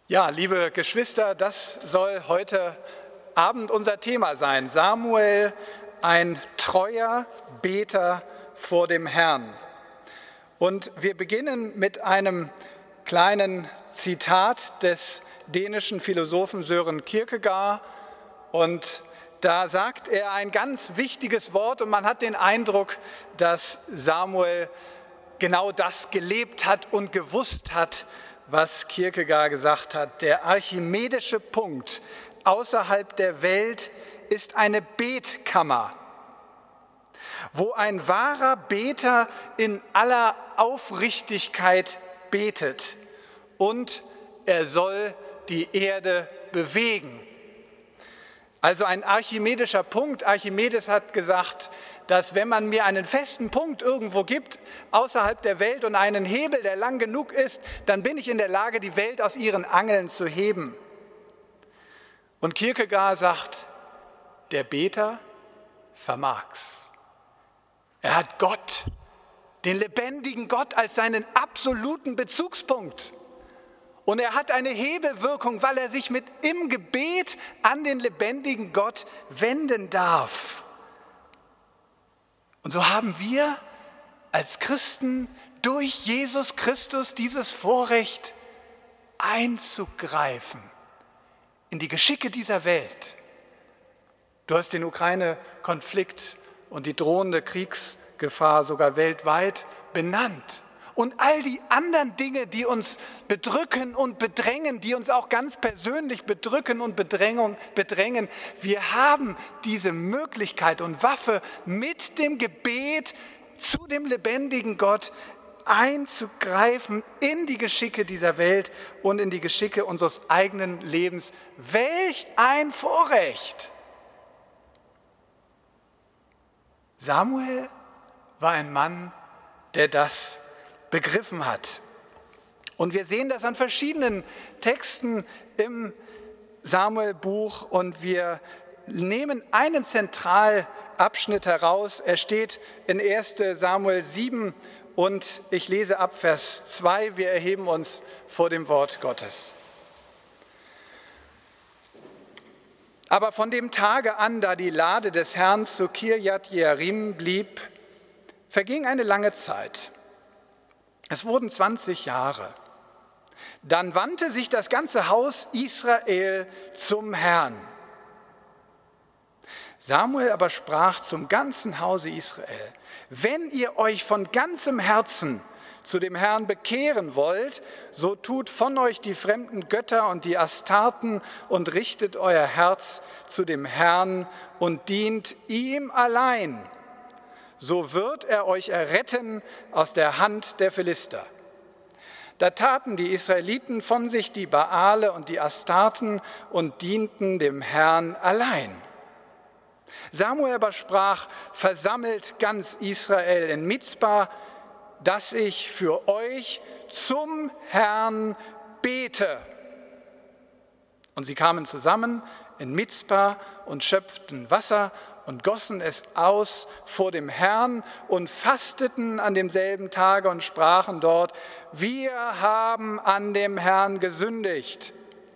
Ja, liebe Geschwister, das soll heute Abend unser Thema sein. Samuel, ein treuer Beter vor dem Herrn. Und wir beginnen mit einem kleinen Zitat des dänischen Philosophen Søren Kierkegaard. Und da sagt er ein ganz wichtiges Wort und man hat den Eindruck, dass Samuel genau das gelebt hat und gewusst hat, was Kierkegaard gesagt hat. Der archimedische Punkt außerhalb der Welt ist eine Betkammer, wo ein wahrer Beter in aller Aufrichtigkeit betet und er soll die Erde bewegen. Also ein archimedischer Punkt. Archimedes hat gesagt, dass wenn man mir einen festen Punkt irgendwo gibt, außerhalb der Welt und einen Hebel, der lang genug ist, dann bin ich in der Lage, die Welt aus ihren Angeln zu heben. Und Kierkegaard sagt, der Beter vermag's. Er hat Gott, den lebendigen Gott als seinen absoluten Bezugspunkt. Und er hat eine Hebelwirkung, weil er sich mit im Gebet an den lebendigen Gott wenden darf. Und so haben wir als Christen durch Jesus Christus dieses Vorrecht einzugreifen in die Geschicke dieser Welt. Du hast den Ukraine-Konflikt und die drohende Kriegsgefahr sogar weltweit benannt. Und all die anderen Dinge, die uns bedrücken und bedrängen, die uns auch ganz persönlich bedrücken und bedrängen, wir haben diese Möglichkeit und Waffe, mit dem Gebet zu dem lebendigen Gott einzugreifen in die Geschicke dieser Welt und in die Geschicke unseres eigenen Lebens. Welch ein Vorrecht! Samuel war ein Mann, der das begriffen hat. Und wir sehen das an verschiedenen Texten im Samuel-Buch und wir nehmen einen Zentralabschnitt heraus. Er steht in 1. Samuel 7 und ich lese ab Vers 2. Wir erheben uns vor dem Wort Gottes. Aber von dem Tage an, da die Lade des Herrn zu Kirjat Jearim blieb, verging eine lange Zeit. Es wurden 20 Jahre. Dann wandte sich das ganze Haus Israel zum Herrn. Samuel aber sprach zum ganzen Hause Israel: Wenn ihr euch von ganzem Herzen zu dem Herrn bekehren wollt, so tut von euch die fremden Götter und die Astarten und richtet euer Herz zu dem Herrn und dient ihm allein. So wird er euch erretten aus der Hand der Philister. Da taten die Israeliten von sich die Baale und die Astarten und dienten dem Herrn allein. Samuel aber sprach: Versammelt ganz Israel in Mizpa, dass ich für euch zum Herrn bete. Und sie kamen zusammen in Mizpa und schöpften Wasser und gossen es aus vor dem Herrn und fasteten an demselben Tage und sprachen dort: Wir haben an dem Herrn gesündigt.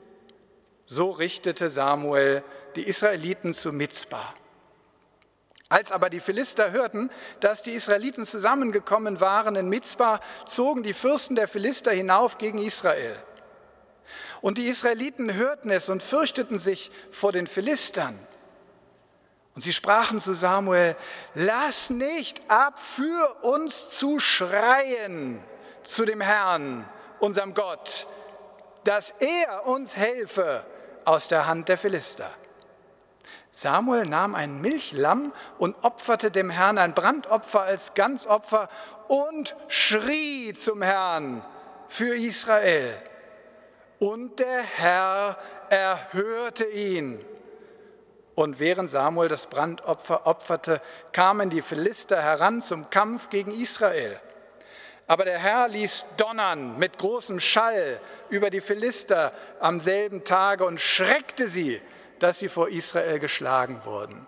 So richtete Samuel die Israeliten zu Mizpa. Als aber die Philister hörten, dass die Israeliten zusammengekommen waren in Mizpa, zogen die Fürsten der Philister hinauf gegen Israel. Und die Israeliten hörten es und fürchteten sich vor den Philistern. Und sie sprachen zu Samuel: Lass nicht ab, für uns zu schreien zu dem Herrn, unserem Gott, dass er uns helfe aus der Hand der Philister. Samuel nahm ein Milchlamm und opferte dem Herrn ein Brandopfer als Ganzopfer und schrie zum Herrn für Israel. Und der Herr erhörte ihn. Und während Samuel das Brandopfer opferte, kamen die Philister heran zum Kampf gegen Israel. Aber der Herr ließ donnern mit großem Schall über die Philister am selben Tage und schreckte sie, dass sie vor Israel geschlagen wurden.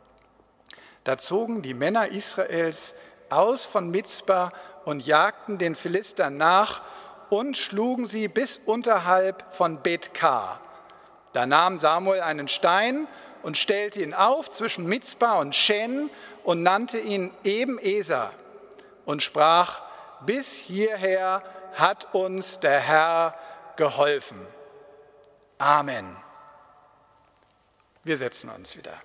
Da zogen die Männer Israels aus von Mizpa und jagten den Philistern nach und schlugen sie bis unterhalb von Beth-Kar. Da nahm Samuel einen Stein und stellte ihn auf zwischen Mizpa und Shen und nannte ihn Eben-Eser und sprach: Bis hierher hat uns der Herr geholfen. Amen. Wir setzen uns wieder.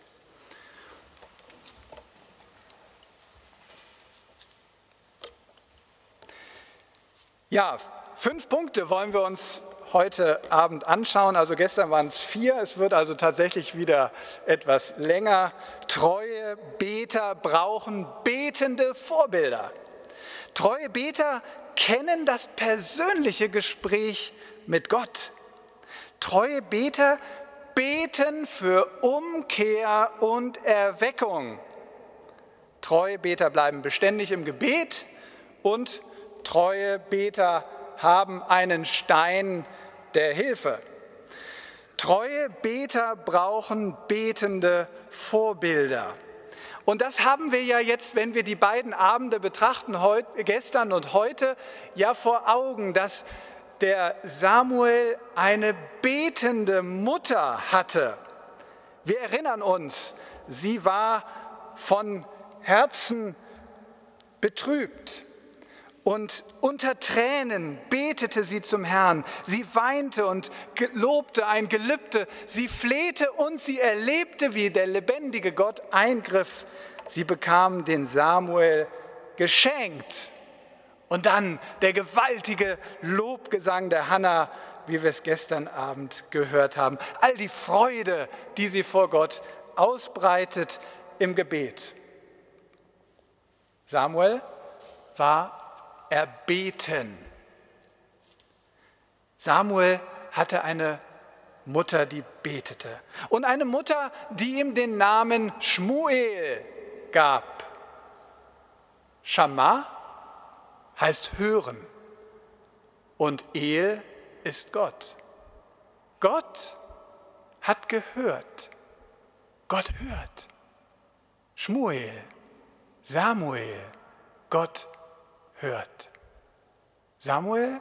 Ja, 5 Punkte wollen wir uns heute Abend anschauen. Also gestern waren es 4, es wird also tatsächlich wieder etwas länger. Treue Beter brauchen betende Vorbilder. Treue Beter kennen das persönliche Gespräch mit Gott. Treue Beter beten für Umkehr und Erweckung. Treue Beter bleiben beständig im Gebet und treue Beter haben einen Stein der Hilfe. Treue Beter brauchen betende Vorbilder. Und das haben wir ja jetzt, wenn wir die beiden Abende betrachten, gestern und heute, ja vor Augen, dass der Samuel eine betende Mutter hatte. Wir erinnern uns, sie war von Herzen betrübt. Und unter Tränen betete sie zum Herrn. Sie weinte und lobte ein Gelübde. Sie flehte und sie erlebte, wie der lebendige Gott eingriff. Sie bekam den Samuel geschenkt. Und dann der gewaltige Lobgesang der Hannah, wie wir es gestern Abend gehört haben. All die Freude, die sie vor Gott ausbreitet im Gebet. Samuel war erbeten. Samuel hatte eine Mutter, die betete. Und eine Mutter, die ihm den Namen Schmuel gab. Schamma heißt hören. Und El ist Gott. Gott hat gehört. Gott hört. Schmuel, Samuel, Gott hört. Samuel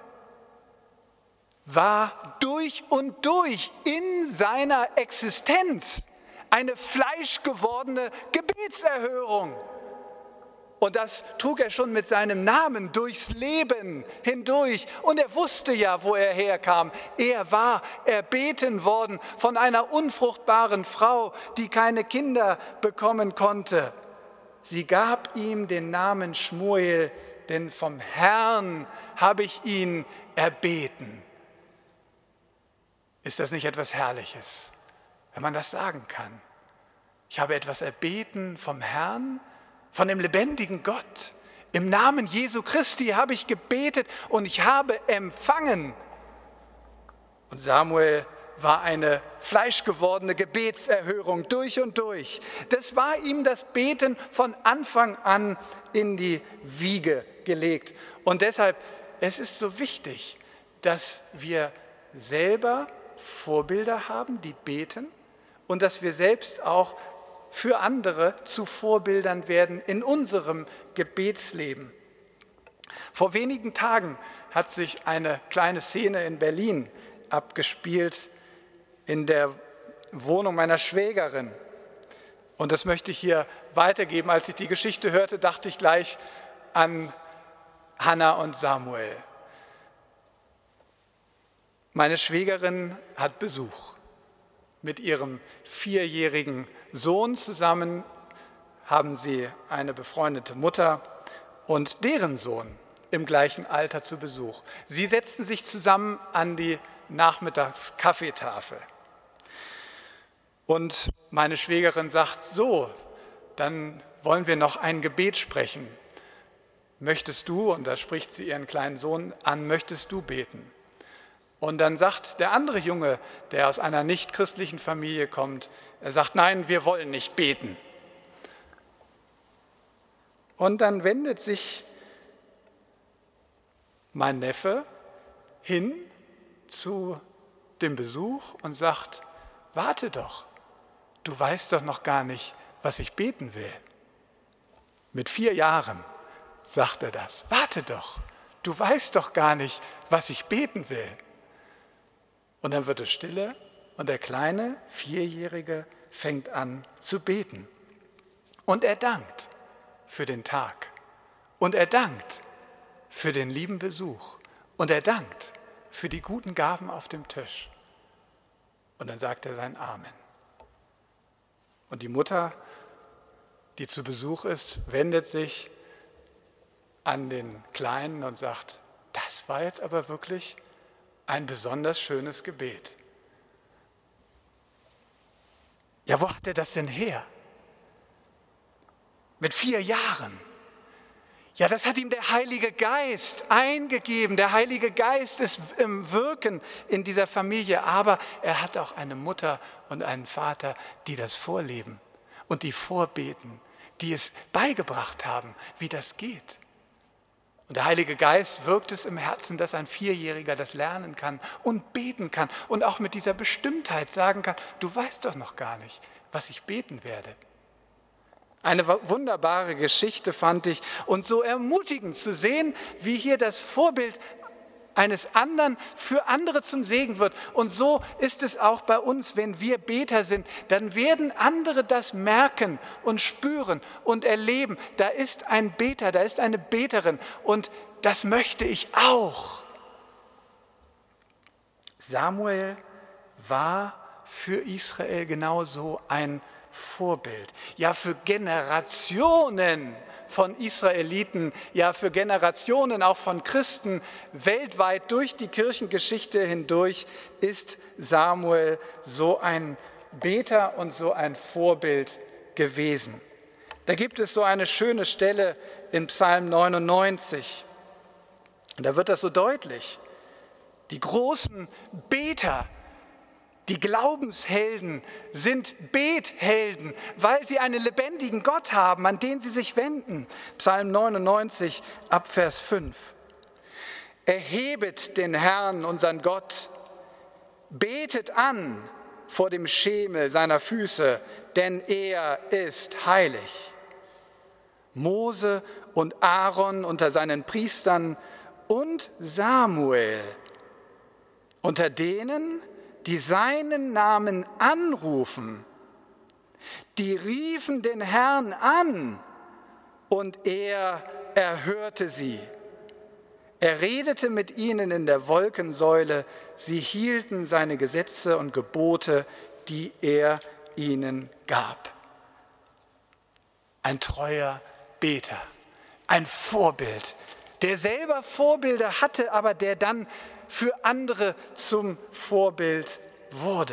war durch und durch in seiner Existenz eine fleischgewordene Gebetserhörung. Und das trug er schon mit seinem Namen durchs Leben hindurch. Und er wusste ja, wo er herkam. Er war erbeten worden von einer unfruchtbaren Frau, die keine Kinder bekommen konnte. Sie gab ihm den Namen Schmuel, denn vom Herrn habe ich ihn erbeten. Ist das nicht etwas Herrliches, wenn man das sagen kann? Ich habe etwas erbeten vom Herrn, von dem lebendigen Gott. Im Namen Jesu Christi habe ich gebetet und ich habe empfangen. Und Samuel war eine fleischgewordene Gebetserhörung durch und durch. Das war ihm das Beten von Anfang an in die Wiege gelegt. Und deshalb, es ist so wichtig, dass wir selber Vorbilder haben, die beten und dass wir selbst auch für andere zu Vorbildern werden in unserem Gebetsleben. Vor wenigen Tagen hat sich eine kleine Szene in Berlin abgespielt, in der Wohnung meiner Schwägerin. Und das möchte ich hier weitergeben. Als ich die Geschichte hörte, dachte ich gleich an Hannah und Samuel. Meine Schwägerin hat Besuch. Mit ihrem 4-jährigen Sohn zusammen haben sie eine befreundete Mutter und deren Sohn im gleichen Alter zu Besuch. Sie setzten sich zusammen an die Nachmittagskaffeetafel. Und meine Schwägerin sagt, so, dann wollen wir noch ein Gebet sprechen. Möchtest du, und da spricht sie ihren kleinen Sohn an, möchtest du beten? Und dann sagt der andere Junge, der aus einer nicht-christlichen Familie kommt, er sagt, nein, wir wollen nicht beten. Und dann wendet sich mein Neffe hin zu dem Besuch und sagt, warte doch, du weißt doch noch gar nicht, was ich beten will. Mit 4 Jahren sagt er das, warte doch, du weißt doch gar nicht, was ich beten will. Und dann wird es stille und der kleine 4-Jährige fängt an zu beten. Und er dankt für den Tag. Und er dankt für den lieben Besuch. Und er dankt für die guten Gaben auf dem Tisch. Und dann sagt er sein Amen. Und die Mutter, die zu Besuch ist, wendet sich an den Kleinen und sagt, das war jetzt aber wirklich ein besonders schönes Gebet. Ja, wo hat er das denn her? Mit 4 Jahren. Ja, das hat ihm der Heilige Geist eingegeben. Der Heilige Geist ist im Wirken in dieser Familie. Aber er hat auch eine Mutter und einen Vater, die das vorleben und die vorbeten, die es beigebracht haben, wie das geht. Und der Heilige Geist wirkt es im Herzen, dass ein 4-Jähriger das lernen kann und beten kann und auch mit dieser Bestimmtheit sagen kann, du weißt doch noch gar nicht, was ich beten werde. Eine wunderbare Geschichte fand ich und so ermutigend zu sehen, wie hier das Vorbild eines anderen für andere zum Segen wird. Und so ist es auch bei uns, wenn wir Beter sind, dann werden andere das merken und spüren und erleben. Da ist ein Beter, da ist eine Beterin und das möchte ich auch. Samuel war für Israel genauso ein Vorbild, ja für Generationen von Israeliten, ja für Generationen auch von Christen weltweit durch die Kirchengeschichte hindurch ist Samuel so ein Beter und so ein Vorbild gewesen. Da gibt es so eine schöne Stelle in Psalm 99 und da wird das so deutlich. Die großen Beter, die Glaubenshelden sind Bethelden, weil sie einen lebendigen Gott haben, an den sie sich wenden. Psalm 99 ab Vers 5. Erhebet den Herrn, unseren Gott, betet an vor dem Schemel seiner Füße, denn er ist heilig. Mose und Aaron unter seinen Priestern und Samuel unter denen, die seinen Namen anrufen, die riefen den Herrn an und er erhörte sie. Er redete mit ihnen in der Wolkensäule, sie hielten seine Gesetze und Gebote, die er ihnen gab. Ein treuer Beter, ein Vorbild, der selber Vorbilder hatte, aber der dann für andere zum Vorbild wurde.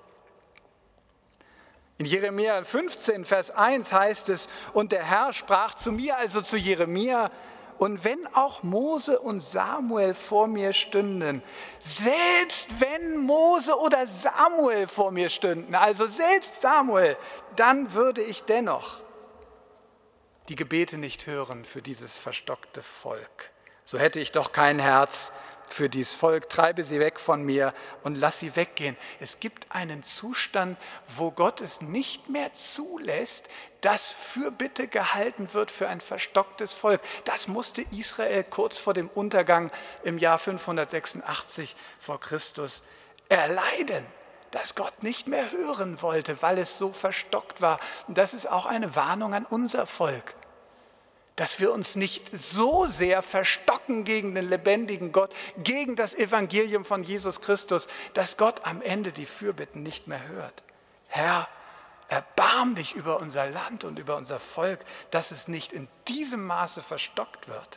In Jeremia 15, Vers 1 heißt es, und der Herr sprach zu mir, also zu Jeremia, und wenn auch Mose und Samuel vor mir stünden, selbst wenn Mose oder Samuel vor mir stünden, also selbst Samuel, dann würde ich dennoch die Gebete nicht hören für dieses verstockte Volk. So hätte ich doch kein Herz für dieses Volk, treibe sie weg von mir und lass sie weggehen. Es gibt einen Zustand, wo Gott es nicht mehr zulässt, dass Fürbitte gehalten wird für ein verstocktes Volk. Das musste Israel kurz vor dem Untergang im Jahr 586 vor Christus erleiden, dass Gott nicht mehr hören wollte, weil es so verstockt war. Und das ist auch eine Warnung an unser Volk, dass wir uns nicht so sehr verstocken gegen den lebendigen Gott, gegen das Evangelium von Jesus Christus, dass Gott am Ende die Fürbitten nicht mehr hört. Herr, erbarm dich über unser Land und über unser Volk, dass es nicht in diesem Maße verstockt wird.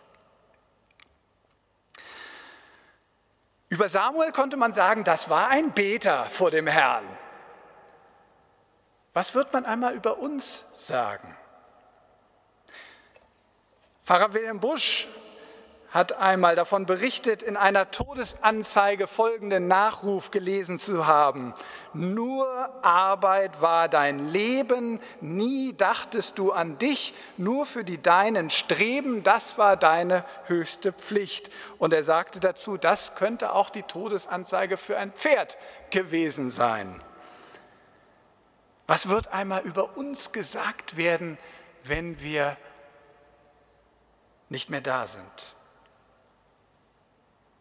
Über Samuel konnte man sagen, das war ein Beter vor dem Herrn. Was wird man einmal über uns sagen? Pfarrer Wilhelm Busch hat einmal davon berichtet, in einer Todesanzeige folgenden Nachruf gelesen zu haben. Nur Arbeit war dein Leben, nie dachtest du an dich, nur für die Deinen streben, das war deine höchste Pflicht. Und er sagte dazu, das könnte auch die Todesanzeige für ein Pferd gewesen sein. Was wird einmal über uns gesagt werden, wenn wir nicht mehr da sind?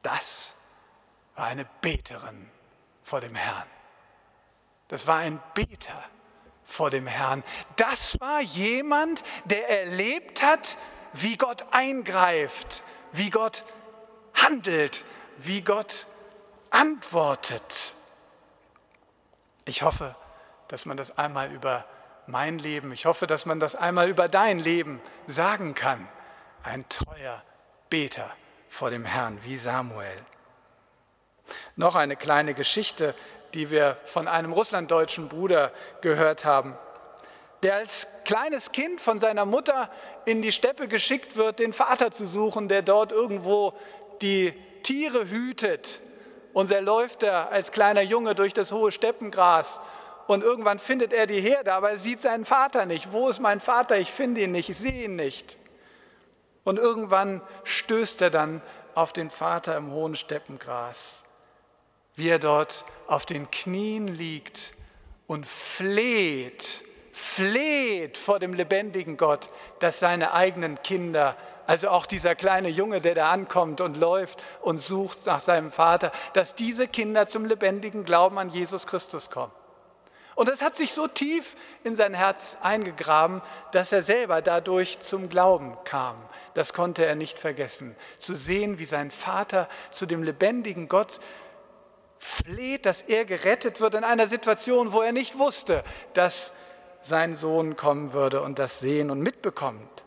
Das war eine Beterin vor dem Herrn. Das war ein Beter vor dem Herrn. Das war jemand, der erlebt hat, wie Gott eingreift, wie Gott handelt, wie Gott antwortet. Ich hoffe, dass man das einmal über mein Leben, ich hoffe, dass man das einmal über dein Leben sagen kann. Ein treuer Beter vor dem Herrn, wie Samuel. Noch eine kleine Geschichte, die wir von einem russlanddeutschen Bruder gehört haben, der als kleines Kind von seiner Mutter in die Steppe geschickt wird, den Vater zu suchen, der dort irgendwo die Tiere hütet. Und er läuft da als kleiner Junge durch das hohe Steppengras und irgendwann findet er die Herde, aber er sieht seinen Vater nicht. Wo ist mein Vater? Ich finde ihn nicht, ich sehe ihn nicht. Und irgendwann stößt er dann auf den Vater im hohen Steppengras, wie er dort auf den Knien liegt und fleht vor dem lebendigen Gott, dass seine eigenen Kinder, also auch dieser kleine Junge, der da ankommt und läuft und sucht nach seinem Vater, dass diese Kinder zum lebendigen Glauben an Jesus Christus kommen. Und das hat sich so tief in sein Herz eingegraben, dass er selber dadurch zum Glauben kam. Das konnte er nicht vergessen. Zu sehen, wie sein Vater zu dem lebendigen Gott fleht, dass er gerettet wird in einer Situation, wo er nicht wusste, dass sein Sohn kommen würde und das sehen und mitbekommt.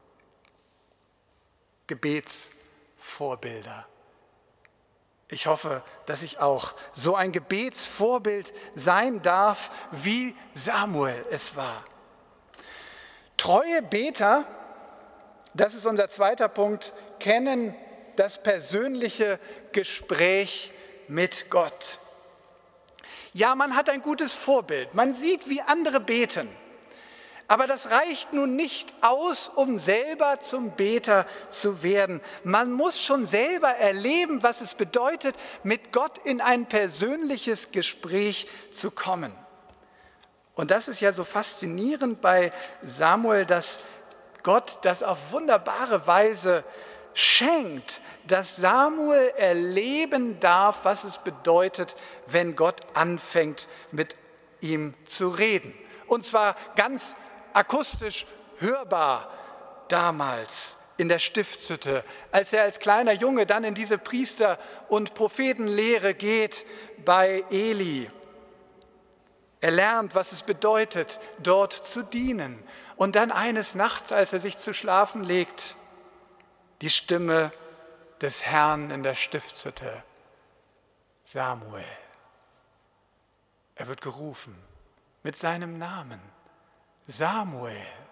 Gebetsvorbilder. Ich hoffe, dass ich auch so ein Gebetsvorbild sein darf, wie Samuel es war. Treue Beter, das ist unser zweiter Punkt, kennen das persönliche Gespräch mit Gott. Ja, man hat ein gutes Vorbild, man sieht, wie andere beten. Aber das reicht nun nicht aus, um selber zum Beter zu werden. Man muss schon selber erleben, was es bedeutet, mit Gott in ein persönliches Gespräch zu kommen. Und das ist ja so faszinierend bei Samuel, dass Gott das auf wunderbare Weise schenkt, dass Samuel erleben darf, was es bedeutet, wenn Gott anfängt, mit ihm zu reden. Und zwar ganz akustisch hörbar damals in der Stiftshütte, als er als kleiner Junge dann in diese Priester- und Prophetenlehre geht bei Eli. Er lernt, was es bedeutet, dort zu dienen. Und dann eines Nachts, als er sich zu schlafen legt, die Stimme des Herrn in der Stiftshütte. Samuel. Er wird gerufen mit seinem Namen. Samuel.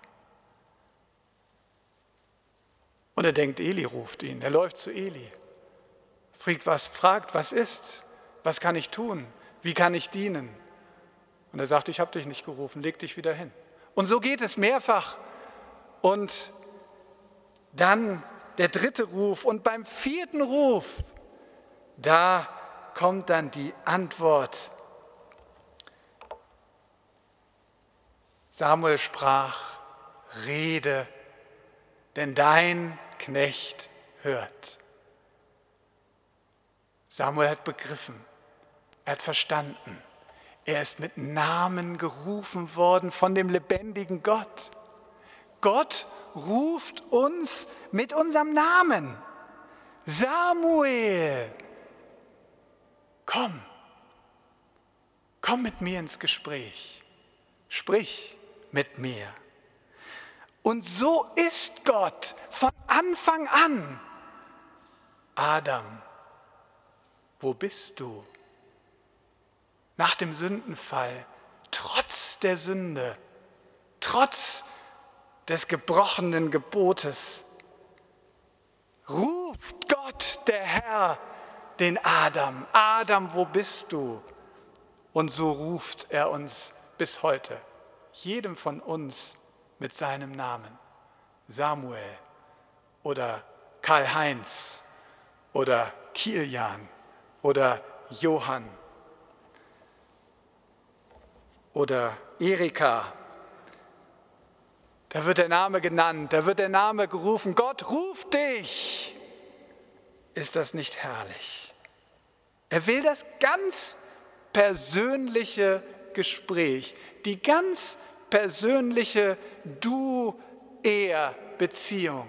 Und er denkt, Eli ruft ihn. Er läuft zu Eli. Fragt, was ist? Was kann ich tun? Wie kann ich dienen? Und er sagt, ich habe dich nicht gerufen, leg dich wieder hin. Und so geht es mehrfach. Und dann der dritte Ruf. Und beim vierten Ruf, da kommt dann die Antwort. Samuel sprach, rede, denn dein Knecht hört. Samuel hat begriffen, er hat verstanden. Er ist mit Namen gerufen worden von dem lebendigen Gott. Gott ruft uns mit unserem Namen. Samuel, komm mit mir ins Gespräch. Sprich mit mir. Und so ist Gott von Anfang an. Adam, wo bist du? Nach dem Sündenfall, trotz der Sünde, trotz des gebrochenen Gebotes, ruft Gott, der Herr, den Adam. Adam, wo bist du? Und so ruft er uns bis heute, jedem von uns mit seinem Namen. Samuel oder Karl-Heinz oder Kilian oder Johann oder Erika. Da wird der Name genannt, da wird der Name gerufen. Gott ruft dich. Ist das nicht herrlich? Er will das ganz persönliche Gespräch, die ganz persönliche Du-Er-Beziehung.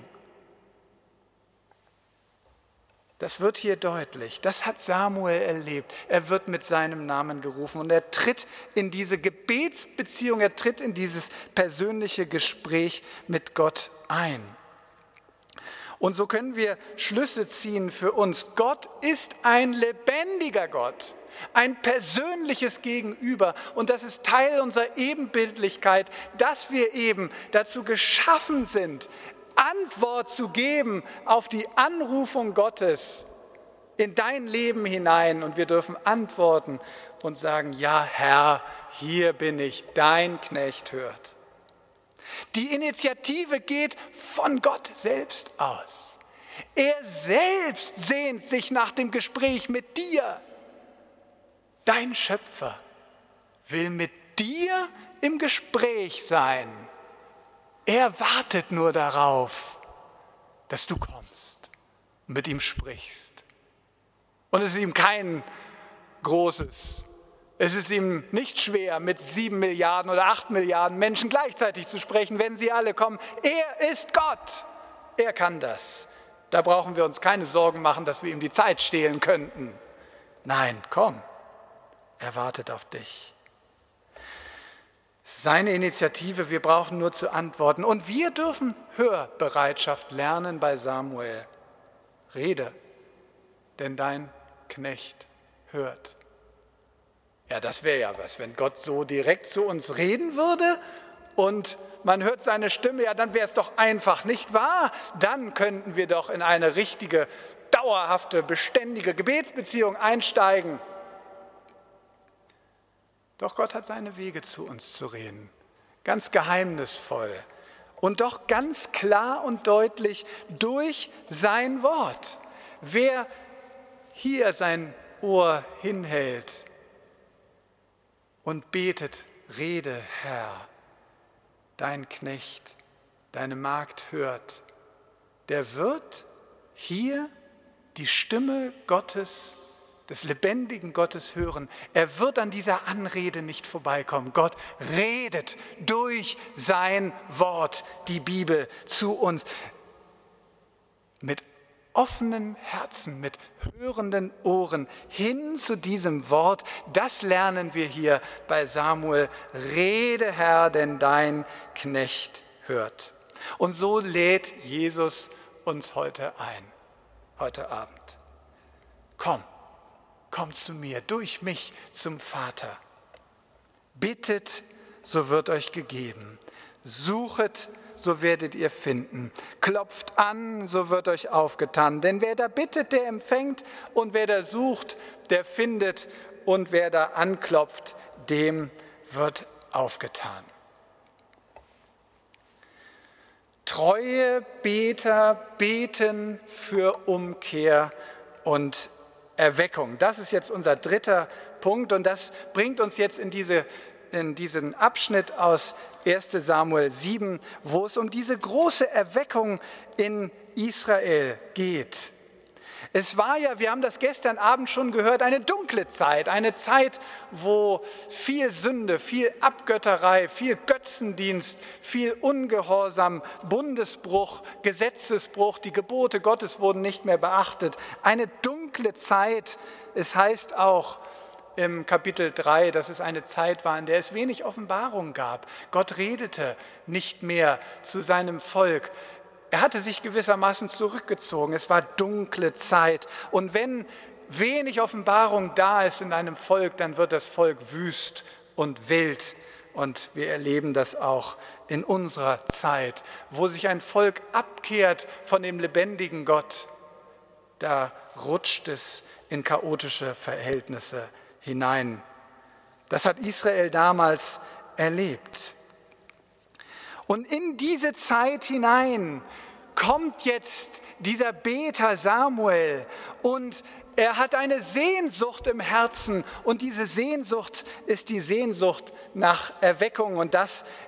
Das wird hier deutlich. Das hat Samuel erlebt. Er wird mit seinem Namen gerufen und er tritt in diese Gebetsbeziehung, er tritt in dieses persönliche Gespräch mit Gott ein. Und so können wir Schlüsse ziehen für uns. Gott ist ein lebendiger Gott, ein persönliches Gegenüber. Und das ist Teil unserer Ebenbildlichkeit, dass wir eben dazu geschaffen sind, Antwort zu geben auf die Anrufung Gottes in dein Leben hinein. Und wir dürfen antworten und sagen, ja Herr, hier bin ich, dein Knecht hört. Die Initiative geht von Gott selbst aus. Er selbst sehnt sich nach dem Gespräch mit dir. Dein Schöpfer will mit dir im Gespräch sein. Er wartet nur darauf, dass du kommst und mit ihm sprichst. Und es ist ihm kein großes, es ist ihm nicht schwer, mit 7 Milliarden oder 8 Milliarden Menschen gleichzeitig zu sprechen, wenn sie alle kommen. Er ist Gott. Er kann das. Da brauchen wir uns keine Sorgen machen, dass wir ihm die Zeit stehlen könnten. Nein, komm. Er wartet auf dich. Seine Initiative, wir brauchen nur zu antworten. Und wir dürfen Hörbereitschaft lernen bei Samuel. Rede, denn dein Knecht hört. Ja, das wäre ja was, wenn Gott so direkt zu uns reden würde und man hört seine Stimme, ja, dann wäre es doch einfach, nicht wahr? Dann könnten wir doch in eine richtige, dauerhafte, beständige Gebetsbeziehung einsteigen. Doch Gott hat seine Wege, zu uns zu reden, ganz geheimnisvoll und doch ganz klar und deutlich durch sein Wort. Wer hier sein Ohr hinhält und betet, rede, Herr, dein Knecht, deine Magd hört, der wird hier die Stimme Gottes, des lebendigen Gottes hören. Er wird an dieser Anrede nicht vorbeikommen. Gott redet durch sein Wort, die Bibel, zu uns. Mit offenen Herzen, mit hörenden Ohren hin zu diesem Wort. Das lernen wir hier bei Samuel. Rede, Herr, denn dein Knecht hört. Und so lädt Jesus uns heute ein, heute Abend. Komm zu mir, durch mich zum Vater. Bittet, so wird euch gegeben. Suchet, so werdet ihr finden. Klopft an, so wird euch aufgetan. Denn wer da bittet, der empfängt. Und wer da sucht, der findet. Und wer da anklopft, dem wird aufgetan. Treue Beter beten für Umkehr und Erweckung. Das ist jetzt unser dritter Punkt und das bringt uns jetzt in diesen Abschnitt aus 1. Samuel 7, wo es um diese große Erweckung in Israel geht. Es war ja, wir haben das gestern Abend schon gehört, eine dunkle Zeit, eine Zeit, wo viel Sünde, viel Abgötterei, viel Götzendienst, viel Ungehorsam, Bundesbruch, Gesetzesbruch, die Gebote Gottes wurden nicht mehr beachtet. Eine dunkle Zeit, es heißt auch im Kapitel 3, dass es eine Zeit war, in der es wenig Offenbarung gab. Gott redete nicht mehr zu seinem Volk. Er hatte sich gewissermaßen zurückgezogen. Es war dunkle Zeit. Und wenn wenig Offenbarung da ist in einem Volk, dann wird das Volk wüst und wild. Und wir erleben das auch in unserer Zeit, wo sich ein Volk abkehrt von dem lebendigen Gott. Da rutscht es in chaotische Verhältnisse hinein. Das hat Israel damals erlebt. Und in diese Zeit hinein kommt jetzt dieser Beter Samuel und er hat eine Sehnsucht im Herzen und diese Sehnsucht ist die Sehnsucht nach Erweckung und das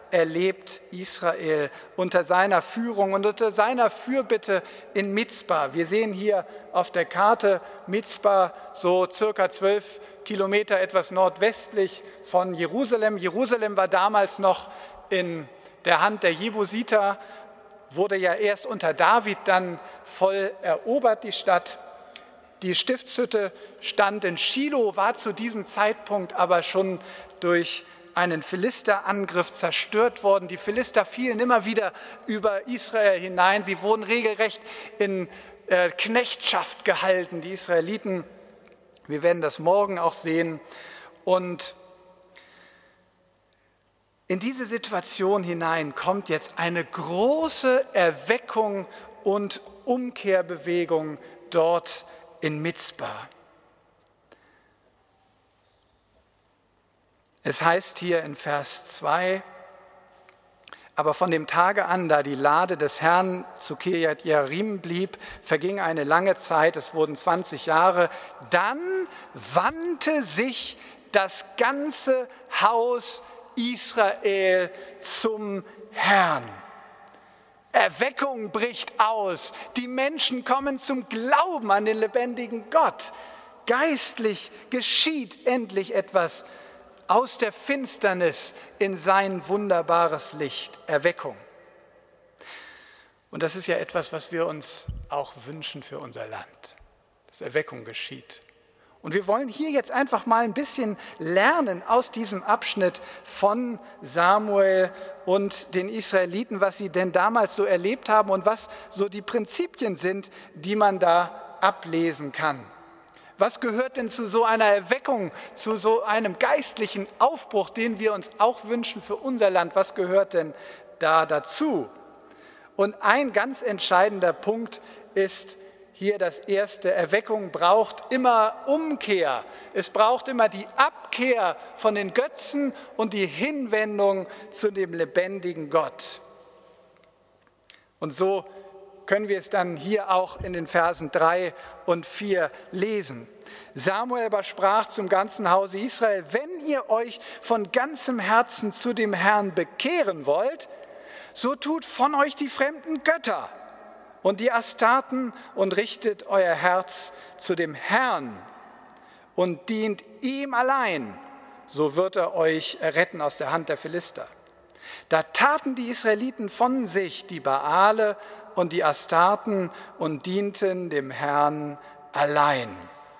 erlebt Israel unter seiner Führung und unter seiner Fürbitte in Mizpa. Wir sehen hier auf der Karte Mizpa, so circa 12 Kilometer etwas nordwestlich von Jerusalem. Jerusalem war damals noch in der Hand der Jebusiter, wurde ja erst unter David dann voll erobert, die Stadt. Die Stiftshütte stand in Schilo, war zu diesem Zeitpunkt aber schon durch einen Philisterangriff zerstört worden. Die Philister fielen immer wieder über Israel hinein. Sie wurden regelrecht in Knechtschaft gehalten, die Israeliten. Wir werden das morgen auch sehen. Und in diese Situation hinein kommt jetzt eine große Erweckung und Umkehrbewegung dort in Mizpa. Es heißt hier in Vers 2, aber von dem Tage an, da die Lade des Herrn zu Kirjat Jearim blieb, verging eine lange Zeit, es wurden 20 Jahre, dann wandte sich das ganze Haus Israel zum Herrn. Erweckung bricht aus, die Menschen kommen zum Glauben an den lebendigen Gott. Geistlich geschieht endlich etwas aus der Finsternis in sein wunderbares Licht, Erweckung. Und das ist ja etwas, was wir uns auch wünschen für unser Land, dass Erweckung geschieht. Und wir wollen hier jetzt einfach mal ein bisschen lernen aus diesem Abschnitt von Samuel und den Israeliten, was sie denn damals so erlebt haben und was so die Prinzipien sind, die man da ablesen kann. Was gehört denn zu so einer Erweckung, zu so einem geistlichen Aufbruch, den wir uns auch wünschen für unser Land? Was gehört denn da dazu? Und ein ganz entscheidender Punkt ist hier das erste: Erweckung braucht immer Umkehr. Es braucht immer die Abkehr von den Götzen und die Hinwendung zu dem lebendigen Gott. Und so können wir es dann hier auch in den Versen 3 und 4 lesen. Samuel aber sprach zum ganzen Hause Israel: Wenn ihr euch von ganzem Herzen zu dem Herrn bekehren wollt, so tut von euch die fremden Götter und die Astarten und richtet euer Herz zu dem Herrn und dient ihm allein, so wird er euch erretten aus der Hand der Philister. Da taten die Israeliten von sich die Baale und die Astarten und dienten dem Herrn allein.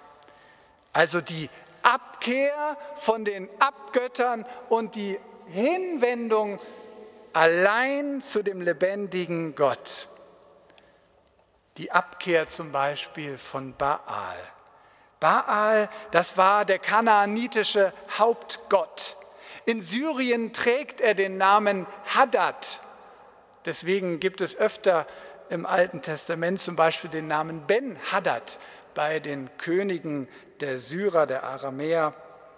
Also die Abkehr von den Abgöttern und die Hinwendung allein zu dem lebendigen Gott. Die Abkehr zum Beispiel von Baal. Baal, das war der kanaanitische Hauptgott. In Syrien trägt er den Namen Hadad. Deswegen gibt es öfter im Alten Testament zum Beispiel den Namen Ben-Hadad bei den Königen der Syrer, der Aramäer.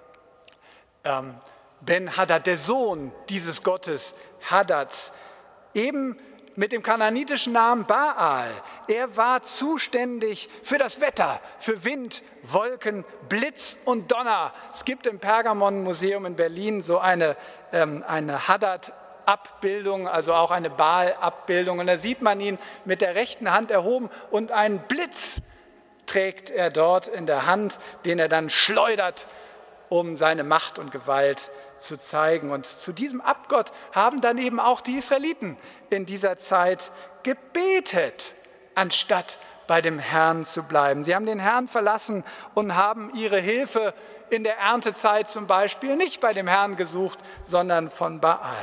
Ben-Hadad, der Sohn dieses Gottes Hadads, eben mit dem kanaanitischen Namen Baal. Er war zuständig für das Wetter, für Wind, Wolken, Blitz und Donner. Es gibt im Pergamon-Museum in Berlin so eine Hadad-Abbildung, also auch eine Baal-Abbildung. Und da sieht man ihn mit der rechten Hand erhoben und einen Blitz trägt er dort in der Hand, den er dann schleudert, um seine Macht und Gewalt zu zeigen. Und zu diesem Abgott haben dann eben auch die Israeliten in dieser Zeit gebetet, anstatt bei dem Herrn zu bleiben. Sie haben den Herrn verlassen und haben ihre Hilfe in der Erntezeit zum Beispiel nicht bei dem Herrn gesucht, sondern von Baal.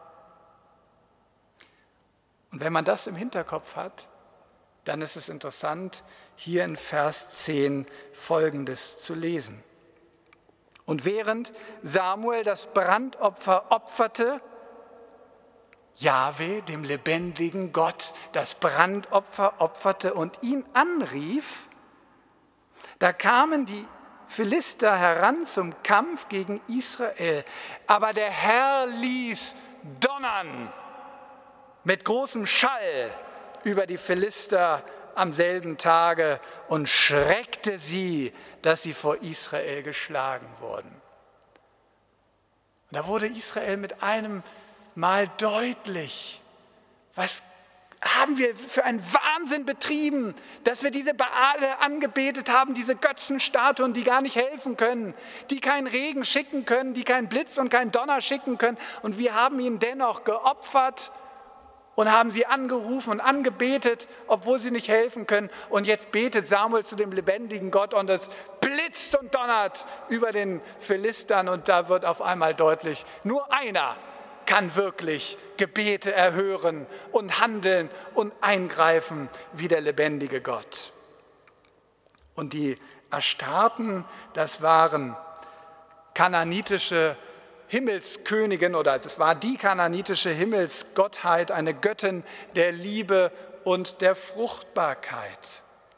Und wenn man das im Hinterkopf hat, dann ist es interessant, hier in Vers 10 Folgendes zu lesen. Und während Samuel das Brandopfer opferte, Jahwe, dem lebendigen Gott, das Brandopfer opferte und ihn anrief, da kamen die Philister heran zum Kampf gegen Israel. Aber der Herr ließ donnern mit großem Schall über die Philister am selben Tage und schreckte sie, dass sie vor Israel geschlagen wurden. Und da wurde Israel mit einem mal deutlich, was haben wir für einen Wahnsinn betrieben, dass wir diese Baale angebetet haben, diese Götzenstatuen, die gar nicht helfen können, die keinen Regen schicken können, die keinen Blitz und keinen Donner schicken können. Und wir haben ihnen dennoch geopfert und haben sie angerufen und angebetet, obwohl sie nicht helfen können. Und jetzt betet Samuel zu dem lebendigen Gott und es blitzt und donnert über den Philistern. Und da wird auf einmal deutlich, nur einer kann wirklich Gebete erhören und handeln und eingreifen wie der lebendige Gott. Und die Astarten, das waren kananitische Himmelskönigin oder es war die kananitische Himmelsgottheit, eine Göttin der Liebe und der Fruchtbarkeit.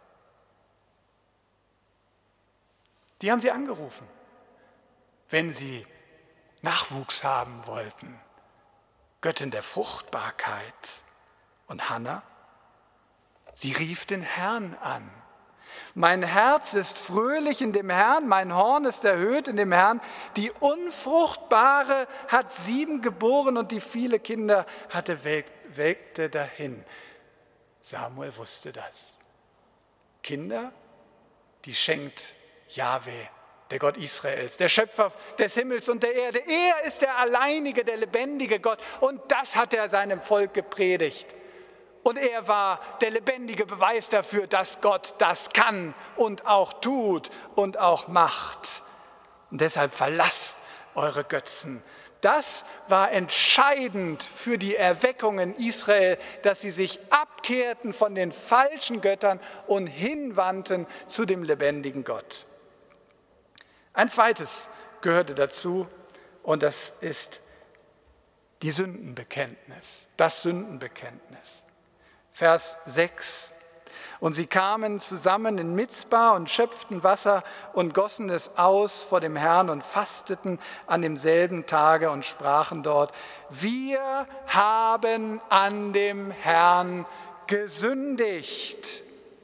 Die haben sie angerufen, wenn sie Nachwuchs haben wollten. Göttin der Fruchtbarkeit. Und Hannah, sie rief den Herrn an. Mein Herz ist fröhlich in dem Herrn, mein Horn ist erhöht in dem Herrn. Die Unfruchtbare hat 7 geboren und die viele Kinder welkte dahin. Samuel wusste das. Kinder, die schenkt Jahwe, der Gott Israels, der Schöpfer des Himmels und der Erde. Er ist der alleinige, der lebendige Gott. Und das hat er seinem Volk gepredigt. Und er war der lebendige Beweis dafür, dass Gott das kann und auch tut und auch macht. Und deshalb verlasst eure Götzen. Das war entscheidend für die Erweckung in Israel, dass sie sich abkehrten von den falschen Göttern und hinwandten zu dem lebendigen Gott. Ein zweites gehörte dazu und das ist die Sündenbekenntnis, das Sündenbekenntnis. Vers 6. Und sie kamen zusammen in Mizpa und schöpften Wasser und gossen es aus vor dem Herrn und fasteten an demselben Tage und sprachen dort, wir haben an dem Herrn gesündigt.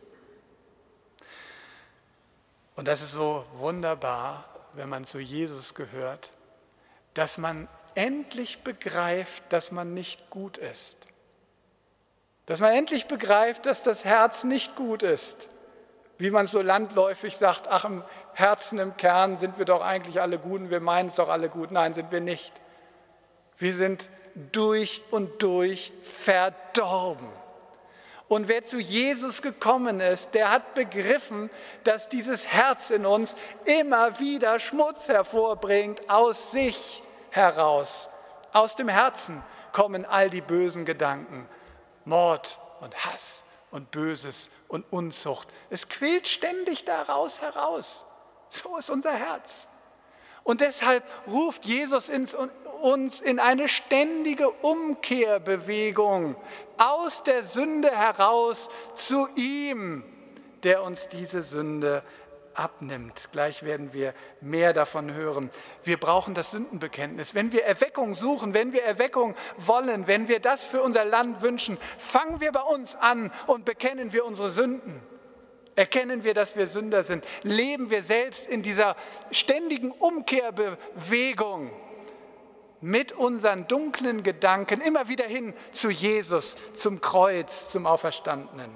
Und das ist so wunderbar, wenn man zu Jesus gehört, dass man endlich begreift, dass man nicht gut ist. Dass man endlich begreift, dass das Herz nicht gut ist. Wie man so landläufig sagt, ach, im Herzen, im Kern sind wir doch eigentlich alle gut und wir meinen es doch alle gut. Nein, sind wir nicht. Wir sind durch und durch verdorben. Und wer zu Jesus gekommen ist, der hat begriffen, dass dieses Herz in uns immer wieder Schmutz hervorbringt aus sich heraus. Aus dem Herzen kommen all die bösen Gedanken. Mord und Hass und Böses und Unzucht. Es quillt ständig daraus heraus. So ist unser Herz. Und deshalb ruft Jesus uns in eine ständige Umkehrbewegung aus der Sünde heraus zu ihm, der uns diese Sünde abnimmt. Gleich werden wir mehr davon hören. Wir brauchen das Sündenbekenntnis. Wenn wir Erweckung suchen, wenn wir Erweckung wollen, wenn wir das für unser Land wünschen, fangen wir bei uns an und bekennen wir unsere Sünden. Erkennen wir, dass wir Sünder sind. Leben wir selbst in dieser ständigen Umkehrbewegung mit unseren dunklen Gedanken immer wieder hin zu Jesus, zum Kreuz, zum Auferstandenen.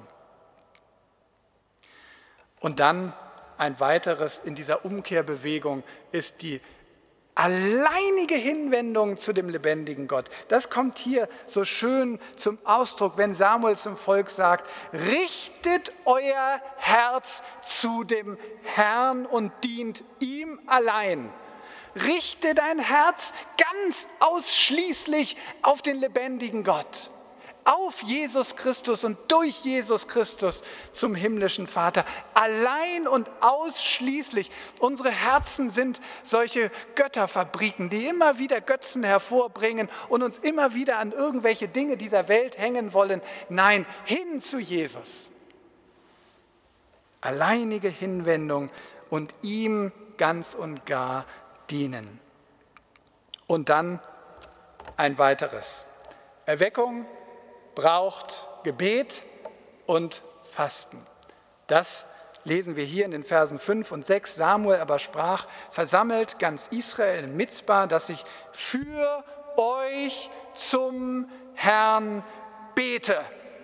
Und dann ein weiteres in dieser Umkehrbewegung ist die alleinige Hinwendung zu dem lebendigen Gott. Das kommt hier so schön zum Ausdruck, wenn Samuel zum Volk sagt, richtet euer Herz zu dem Herrn und dient ihm allein. Richte dein Herz ganz ausschließlich auf den lebendigen Gott. Auf Jesus Christus und durch Jesus Christus zum himmlischen Vater. Allein und ausschließlich. Unsere Herzen sind solche Götterfabriken, die immer wieder Götzen hervorbringen und uns immer wieder an irgendwelche Dinge dieser Welt hängen wollen. Nein, hin zu Jesus. Alleinige Hinwendung und ihm ganz und gar dienen. Und dann ein weiteres. Erweckung braucht Gebet und Fasten. Das lesen wir hier in den Versen 5 und 6. Samuel aber sprach, versammelt ganz Israel in Mizpa, dass ich für euch zum Herrn bete.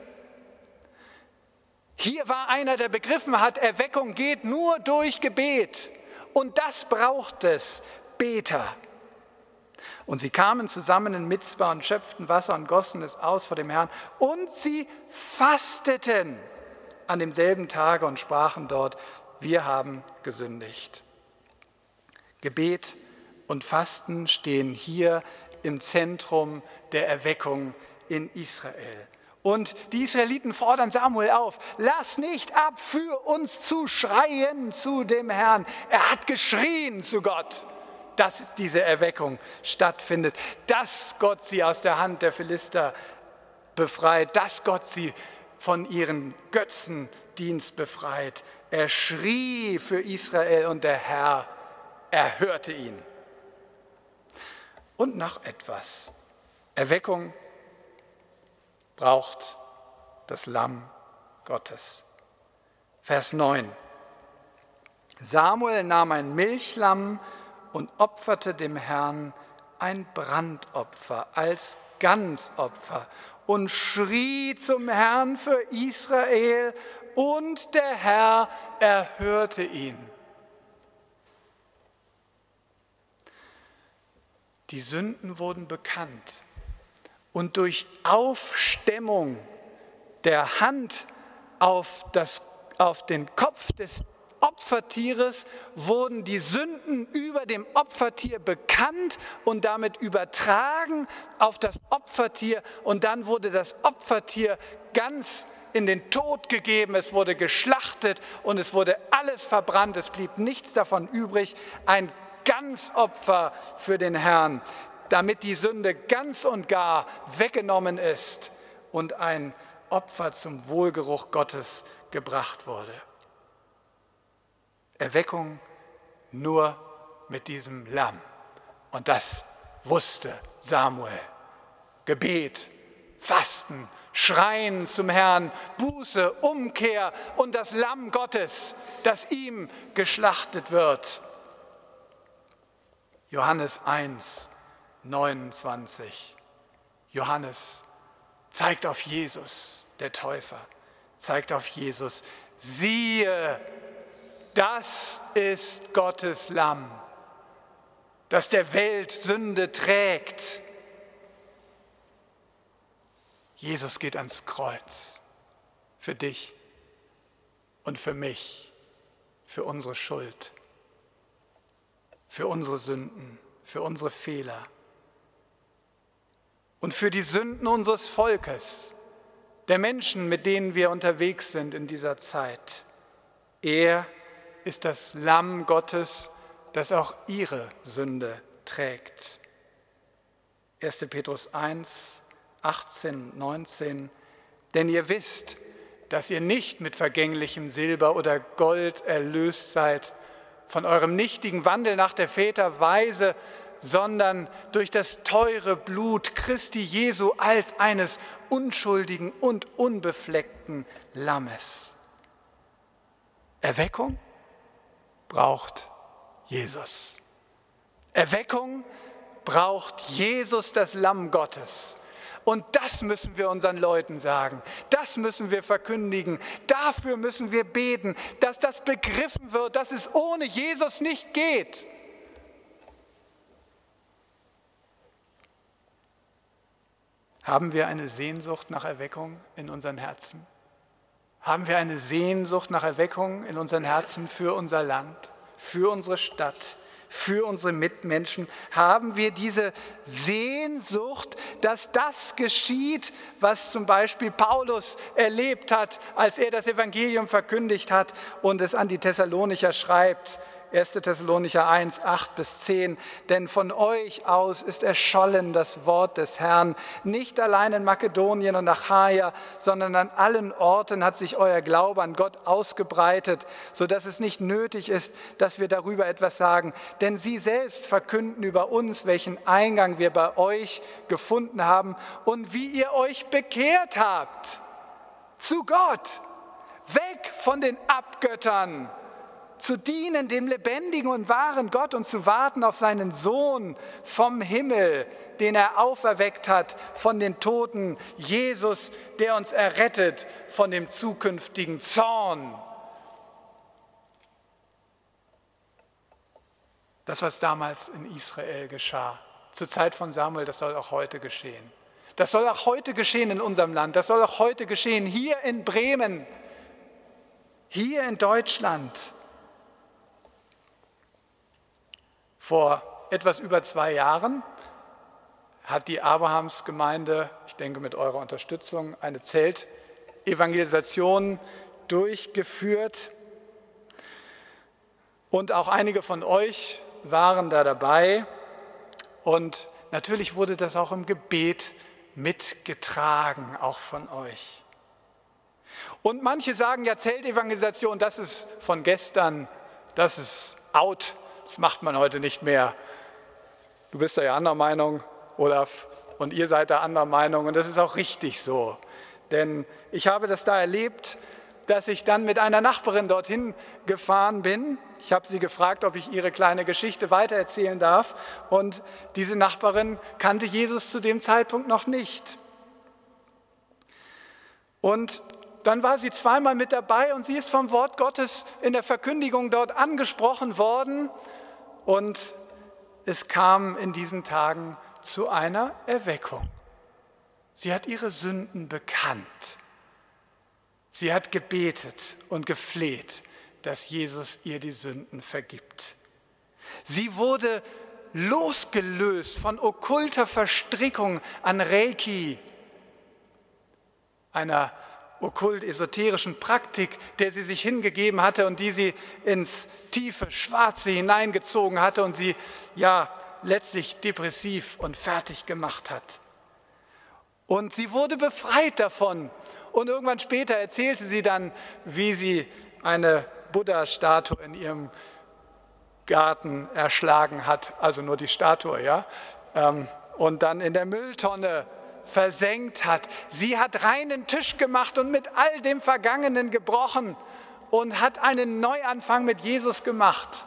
Hier war einer, der begriffen hat, Erweckung geht nur durch Gebet. Und das braucht es, Beter. Und sie kamen zusammen in Mizpa und schöpften Wasser und gossen es aus vor dem Herrn. Und sie fasteten an demselben Tage und sprachen dort, wir haben gesündigt. Gebet und Fasten stehen hier im Zentrum der Erweckung in Israel. Und die Israeliten fordern Samuel auf, lass nicht ab, für uns zu schreien zu dem Herrn. Er hat geschrien zu Gott, dass diese Erweckung stattfindet, dass Gott sie aus der Hand der Philister befreit, dass Gott sie von ihren Götzendienst befreit. Er schrie für Israel und der Herr erhörte ihn. Und noch etwas. Erweckung braucht das Lamm Gottes. Vers 9. Samuel nahm ein Milchlamm und opferte dem Herrn ein Brandopfer als Ganzopfer und schrie zum Herrn für Israel, und der Herr erhörte ihn. Die Sünden wurden bekannt und durch Aufstemmung der Hand auf den Kopf des Opfertieres wurden die Sünden über dem Opfertier bekannt und damit übertragen auf das Opfertier, und dann wurde das Opfertier ganz in den Tod gegeben, es wurde geschlachtet und es wurde alles verbrannt, es blieb nichts davon übrig, ein Ganzopfer für den Herrn, damit die Sünde ganz und gar weggenommen ist und ein Opfer zum Wohlgeruch Gottes gebracht wurde. Erweckung nur mit diesem Lamm. Und das wusste Samuel. Gebet, Fasten, Schreien zum Herrn, Buße, Umkehr und das Lamm Gottes, das ihm geschlachtet wird. Johannes 1, 29. Johannes zeigt auf Jesus, der Täufer, zeigt auf Jesus. Siehe, das ist Gottes Lamm, das der Welt Sünde trägt. Jesus geht ans Kreuz für dich und für mich, für unsere Schuld, für unsere Sünden, für unsere Fehler und für die Sünden unseres Volkes, der Menschen, mit denen wir unterwegs sind in dieser Zeit. Er ist das Lamm Gottes, das auch ihre Sünde trägt. 1. Petrus 1, 18, 19. Denn ihr wisst, dass ihr nicht mit vergänglichem Silber oder Gold erlöst seid, von eurem nichtigen Wandel nach der Väter Weise, sondern durch das teure Blut Christi Jesu als eines unschuldigen und unbefleckten Lammes. Erweckung braucht Jesus. Erweckung braucht Jesus, das Lamm Gottes. Und das müssen wir unseren Leuten sagen, das müssen wir verkündigen, dafür müssen wir beten, dass das begriffen wird, dass es ohne Jesus nicht geht. Haben wir eine Sehnsucht nach Erweckung in unseren Herzen? Haben wir eine Sehnsucht nach Erweckung in unseren Herzen für unser Land, für unsere Stadt, für unsere Mitmenschen? Haben wir diese Sehnsucht, dass das geschieht, was zum Beispiel Paulus erlebt hat, als er das Evangelium verkündigt hat und es an die Thessalonicher schreibt? 1. Thessalonicher 1, 8-10. Denn von euch aus ist erschollen das Wort des Herrn. Nicht allein in Makedonien und Achaia, sondern an allen Orten hat sich euer Glaube an Gott ausgebreitet, sodass es nicht nötig ist, dass wir darüber etwas sagen. Denn sie selbst verkünden über uns, welchen Eingang wir bei euch gefunden haben und wie ihr euch bekehrt habt zu Gott, weg von den Abgöttern, zu dienen dem lebendigen und wahren Gott und zu warten auf seinen Sohn vom Himmel, den er auferweckt hat von den Toten, Jesus, der uns errettet von dem zukünftigen Zorn. Das, was damals in Israel geschah, zur Zeit von Samuel, das soll auch heute geschehen. Das soll auch heute geschehen in unserem Land, das soll auch heute geschehen hier in Bremen, hier in Deutschland. Vor etwas über 2 Jahren hat die Abrahamsgemeinde, ich denke mit eurer Unterstützung, eine Zeltevangelisation durchgeführt. Und auch einige von euch waren da dabei. Und natürlich wurde das auch im Gebet mitgetragen, auch von euch. Und manche sagen, ja, Zeltevangelisation, das ist von gestern, das ist out. Das macht man heute nicht mehr. Du bist da ja anderer Meinung, Olaf, und ihr seid da anderer Meinung. Und das ist auch richtig so. Denn ich habe das da erlebt, dass ich dann mit einer Nachbarin dorthin gefahren bin. Ich habe sie gefragt, ob ich ihre kleine Geschichte weitererzählen darf. Und diese Nachbarin kannte Jesus zu dem Zeitpunkt noch nicht. Und dann war sie zweimal mit dabei und sie ist vom Wort Gottes in der Verkündigung dort angesprochen worden. Und es kam in diesen Tagen zu einer Erweckung. Sie hat ihre Sünden bekannt. Sie hat gebetet und gefleht, dass Jesus ihr die Sünden vergibt. Sie wurde losgelöst von okkulter Verstrickung an Reiki, einer okkult-esoterischen Praktik, der sie sich hingegeben hatte und die sie ins tiefe Schwarze hineingezogen hatte und sie letztlich depressiv und fertig gemacht hat. Und sie wurde befreit davon. Und irgendwann später erzählte sie dann, wie sie eine Buddha-Statue in ihrem Garten erschlagen hat, also nur die Statue, ja, und dann in der Mülltonne versenkt hat. Sie hat reinen Tisch gemacht und mit all dem Vergangenen gebrochen und hat einen Neuanfang mit Jesus gemacht.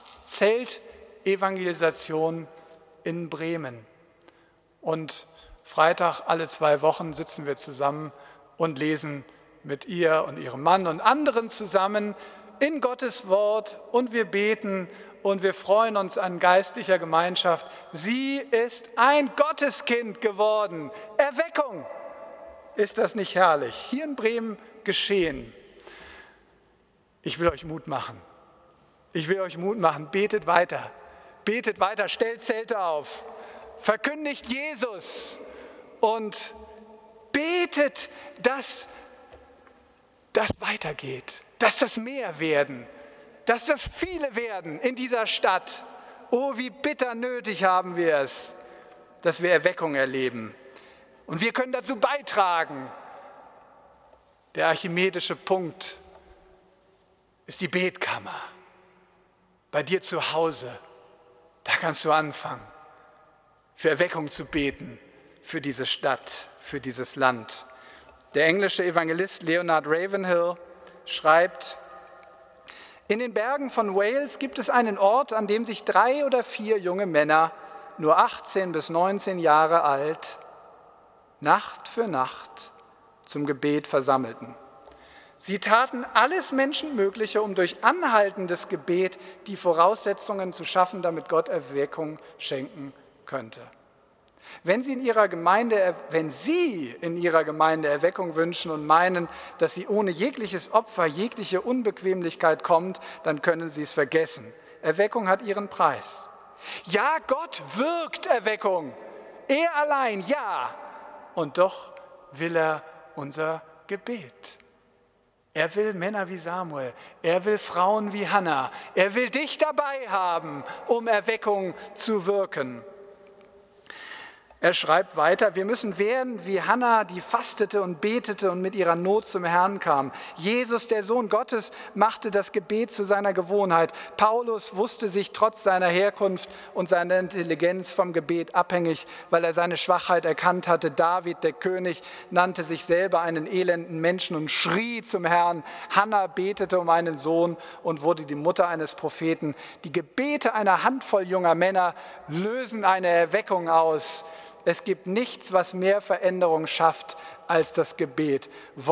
Zeltevangelisation in Bremen. Und Freitag alle 2 Wochen sitzen wir zusammen und lesen mit ihr und ihrem Mann und anderen zusammen in Gottes Wort und wir beten und wir freuen uns an geistlicher Gemeinschaft. Sie ist ein Gotteskind geworden. Erweckung! Ist das nicht herrlich? Hier in Bremen geschehen. Ich will euch Mut machen. Ich will euch Mut machen. Betet weiter. Betet weiter. Stellt Zelte auf. Verkündigt Jesus. Und betet, dass das weitergeht. Dass das mehr werden. Dass das viele werden in dieser Stadt. Oh, wie bitter nötig haben wir es, dass wir Erweckung erleben. Und wir können dazu beitragen. Der archimedische Punkt ist die Betkammer. Bei dir zu Hause, da kannst du anfangen, für Erweckung zu beten, für diese Stadt, für dieses Land. Der englische Evangelist Leonard Ravenhill schreibt, in den Bergen von Wales gibt es einen Ort, an dem sich 3 oder 4 junge Männer, nur 18 bis 19 Jahre alt, Nacht für Nacht zum Gebet versammelten. Sie taten alles Menschenmögliche, um durch anhaltendes Gebet die Voraussetzungen zu schaffen, damit Gott Erweckung schenken könnte. Wenn Sie in Ihrer Gemeinde Erweckung wünschen und meinen, dass sie ohne jegliches Opfer, jegliche Unbequemlichkeit kommt, dann können Sie es vergessen. Erweckung hat ihren Preis. Ja, Gott wirkt Erweckung. Er allein, ja. Und doch will er unser Gebet. Er will Männer wie Samuel. Er will Frauen wie Hannah. Er will dich dabei haben, um Erweckung zu wirken. Er schreibt weiter, wir müssen werden wie Hannah, die fastete und betete und mit ihrer Not zum Herrn kam. Jesus, der Sohn Gottes, machte das Gebet zu seiner Gewohnheit. Paulus wusste sich trotz seiner Herkunft und seiner Intelligenz vom Gebet abhängig, weil er seine Schwachheit erkannt hatte. David, der König, nannte sich selber einen elenden Menschen und schrie zum Herrn. Hannah betete um einen Sohn und wurde die Mutter eines Propheten. Die Gebete einer Handvoll junger Männer lösen eine Erweckung aus. Es gibt nichts, was mehr Veränderung schafft als das Gebet.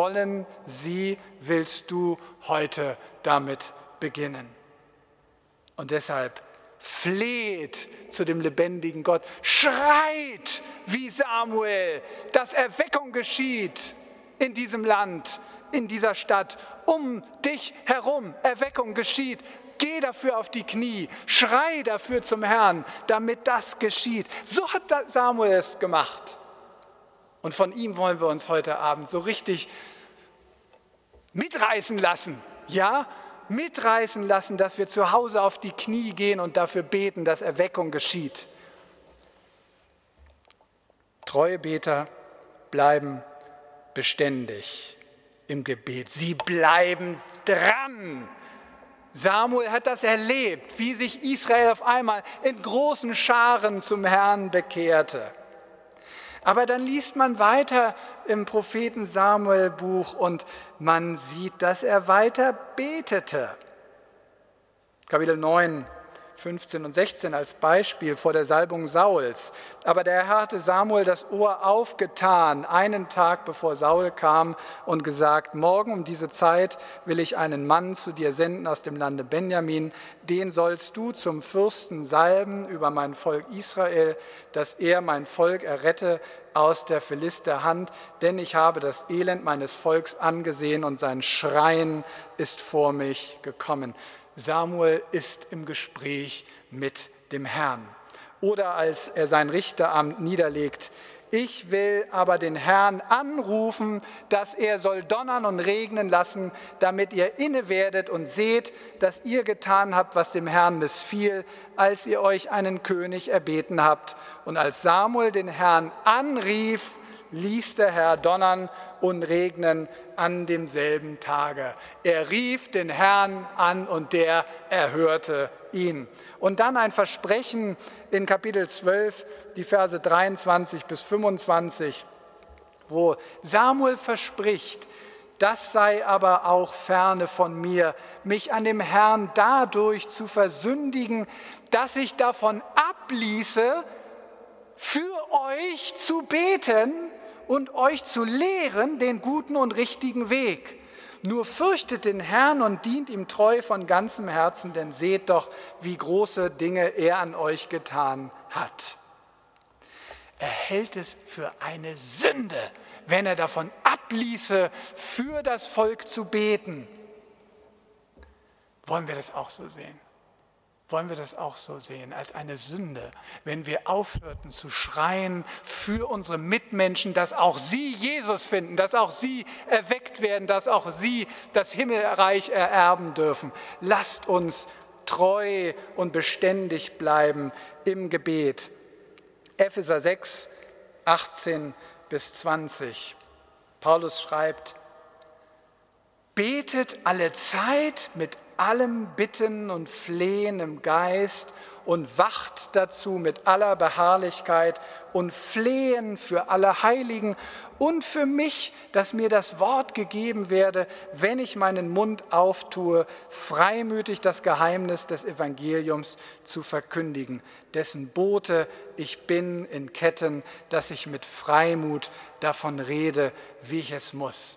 Willst du heute damit beginnen? Und deshalb fleht zu dem lebendigen Gott, schreit wie Samuel, dass Erweckung geschieht in diesem Land, in dieser Stadt, um dich herum. Erweckung geschieht. Geh dafür auf die Knie, schrei dafür zum Herrn, damit das geschieht. So hat Samuel es gemacht. Und von ihm wollen wir uns heute Abend so richtig mitreißen lassen. Ja, mitreißen lassen, dass wir zu Hause auf die Knie gehen und dafür beten, dass Erweckung geschieht. Treue Beter bleiben beständig im Gebet. Sie bleiben dran. Samuel hat das erlebt, wie sich Israel auf einmal in großen Scharen zum Herrn bekehrte. Aber dann liest man weiter im Propheten Samuel-Buch und man sieht, dass er weiter betete. Kapitel 9, 15 und 16 als Beispiel vor der Salbung Sauls. Aber der Herr hatte Samuel das Ohr aufgetan, einen Tag bevor Saul kam und gesagt, morgen um diese Zeit will ich einen Mann zu dir senden aus dem Lande Benjamin, den sollst du zum Fürsten salben über mein Volk Israel, dass er mein Volk errette aus der Philister Hand, denn ich habe das Elend meines Volks angesehen und sein Schreien ist vor mich gekommen. Samuel ist im Gespräch mit dem Herrn. Oder als er sein Richteramt niederlegt, ich will aber den Herrn anrufen, dass er soll donnern und regnen lassen, damit ihr inne werdet und seht, dass ihr getan habt, was dem Herrn missfiel, als ihr euch einen König erbeten habt. Und als Samuel den Herrn anrief, ließ der Herr donnern und regnen an demselben Tage. Er rief den Herrn an und der erhörte ihn. Und dann ein Versprechen in Kapitel 12, die Verse 23 bis 25, wo Samuel verspricht, das sei aber auch ferne von mir, mich an dem Herrn dadurch zu versündigen, dass ich davon abließe, für euch zu beten und euch zu lehren den guten und richtigen Weg. Nur fürchtet den Herrn und dient ihm treu von ganzem Herzen, denn seht doch, wie große Dinge er an euch getan hat. Er hält es für eine Sünde, wenn er davon abließe, für das Volk zu beten. Wollen wir das auch so sehen? Wollen wir das auch so sehen, als eine Sünde, wenn wir aufhörten zu schreien für unsere Mitmenschen, dass auch sie Jesus finden, dass auch sie erweckt werden, dass auch sie das Himmelreich ererben dürfen. Lasst uns treu und beständig bleiben im Gebet. Epheser 6, 18 bis 20. Paulus schreibt, betet alle Zeit mit allem Bitten und Flehen im Geist und wacht dazu mit aller Beharrlichkeit und Flehen für alle Heiligen und für mich, dass mir das Wort gegeben werde, wenn ich meinen Mund auftue, freimütig das Geheimnis des Evangeliums zu verkündigen, dessen Bote ich bin in Ketten, dass ich mit Freimut davon rede, wie ich es muss.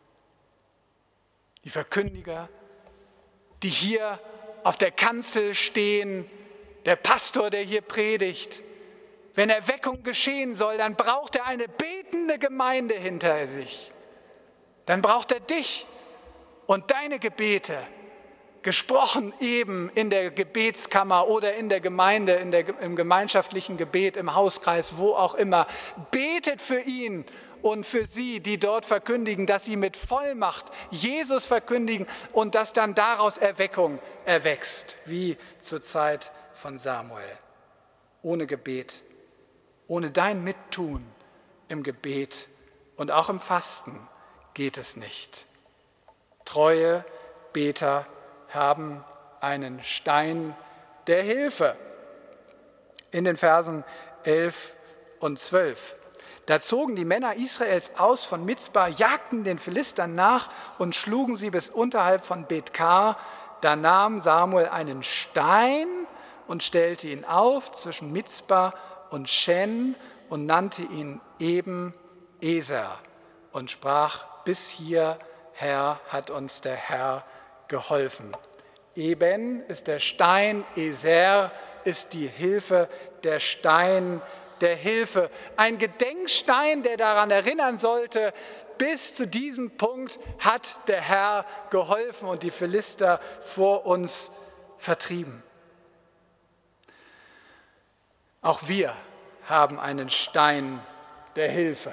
Die Verkündiger, die hier auf der Kanzel stehen, der Pastor, der hier predigt. Wenn Erweckung geschehen soll, dann braucht er eine betende Gemeinde hinter sich. Dann braucht er dich und deine Gebete, gesprochen eben in der Gebetskammer oder in der Gemeinde, im gemeinschaftlichen Gebet, im Hauskreis, wo auch immer. Betet für ihn und für sie, die dort verkündigen, dass sie mit Vollmacht Jesus verkündigen und dass dann daraus Erweckung erwächst, wie zur Zeit von Samuel. Ohne Gebet Ohne dein Mittun im Gebet und auch im Fasten geht es nicht. Treue Beter haben einen Stein der Hilfe. In den Versen 11 und 12. Da zogen die Männer Israels aus von Mizpa, jagten den Philistern nach und schlugen sie bis unterhalb von Bet-Kar. Da nahm Samuel einen Stein und stellte ihn auf zwischen Mizpa und Shen und nannte ihn eben Eser und sprach: Bis hierher hat uns der Herr geholfen. Eben ist der Stein, Eser ist die Hilfe, der Stein der Hilfe. Ein Gedenkstein, der daran erinnern sollte, bis zu diesem Punkt hat der Herr geholfen und die Philister vor uns vertrieben. Auch wir haben einen Stein der Hilfe.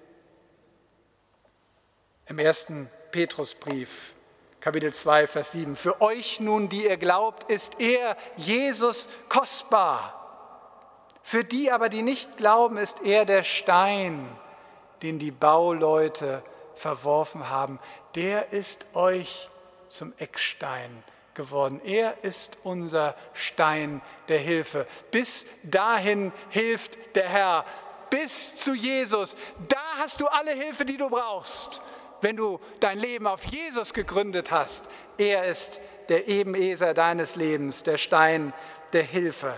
Im 1. Petrusbrief, Kapitel 2, Vers 7. Für euch nun, die ihr glaubt, ist er, Jesus, kostbar. Für die aber, die nicht glauben, ist er der Stein, den die Bauleute verworfen haben. Der ist euch zum Eckstein geworden. Er ist unser Stein der Hilfe. Bis dahin hilft der Herr. Bis zu Jesus. Da hast du alle Hilfe, die du brauchst, wenn du dein Leben auf Jesus gegründet hast. Er ist der Ebenezer deines Lebens, der Stein der Hilfe.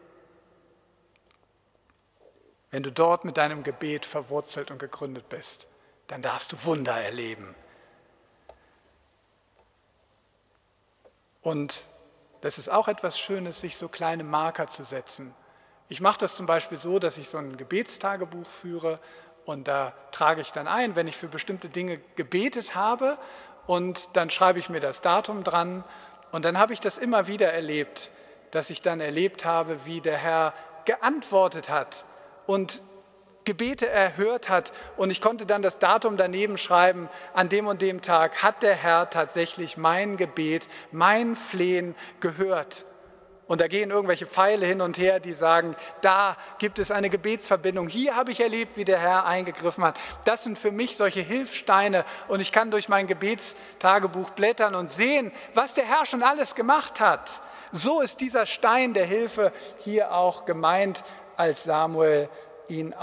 Wenn du dort mit deinem Gebet verwurzelt und gegründet bist, dann darfst du Wunder erleben. Und das ist auch etwas Schönes, sich so kleine Marker zu setzen. Ich mache das zum Beispiel so, dass ich so ein Gebetstagebuch führe und da trage ich dann ein, wenn ich für bestimmte Dinge gebetet habe, und dann schreibe ich mir das Datum dran und dann habe ich das immer wieder erlebt, dass ich dann erlebt habe, wie der Herr geantwortet hat und Gebete erhört hat, und ich konnte dann das Datum daneben schreiben: An dem und dem Tag hat der Herr tatsächlich mein Gebet, mein Flehen gehört. Und da gehen irgendwelche Pfeile hin und her, die sagen, da gibt es eine Gebetsverbindung. Hier habe ich erlebt, wie der Herr eingegriffen hat. Das sind für mich solche Hilfssteine, und ich kann durch mein Gebetstagebuch blättern und sehen, was der Herr schon alles gemacht hat. So ist dieser Stein der Hilfe hier auch gemeint, als Samuel ihn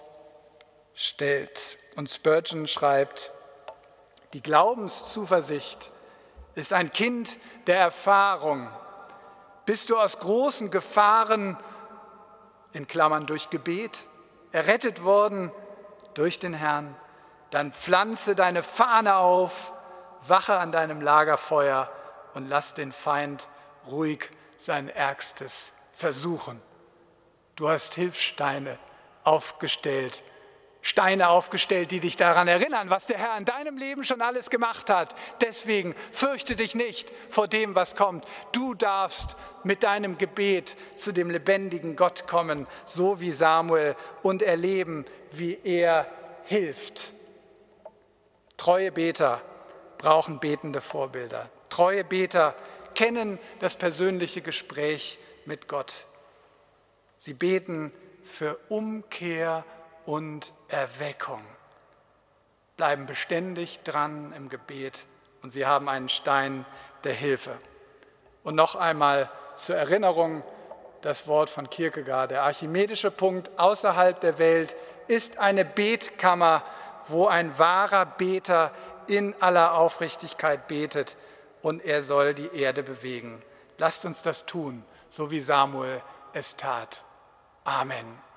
aufstellt. Und Spurgeon schreibt: Die Glaubenszuversicht ist ein Kind der Erfahrung. Bist du aus großen Gefahren, in Klammern durch Gebet, errettet worden durch den Herrn, dann pflanze deine Fahne auf, wache an deinem Lagerfeuer und lass den Feind ruhig sein Ärgstes versuchen. Du hast Hilfssteine aufgestellt, Steine aufgestellt, die dich daran erinnern, was der Herr in deinem Leben schon alles gemacht hat. Deswegen fürchte dich nicht vor dem, was kommt. Du darfst mit deinem Gebet zu dem lebendigen Gott kommen, so wie Samuel, und erleben, wie er hilft. Treue Beter brauchen betende Vorbilder. Treue Beter kennen das persönliche Gespräch mit Gott. Sie beten für Umkehr und Erweckung, bleiben beständig dran im Gebet, und sie haben einen Stein der Hilfe. Und noch einmal zur Erinnerung das Wort von Kierkegaard: Der archimedische Punkt außerhalb der Welt ist eine Betkammer, wo ein wahrer Beter in aller Aufrichtigkeit betet, und er soll die Erde bewegen. Lasst uns das tun, so wie Samuel es tat. Amen.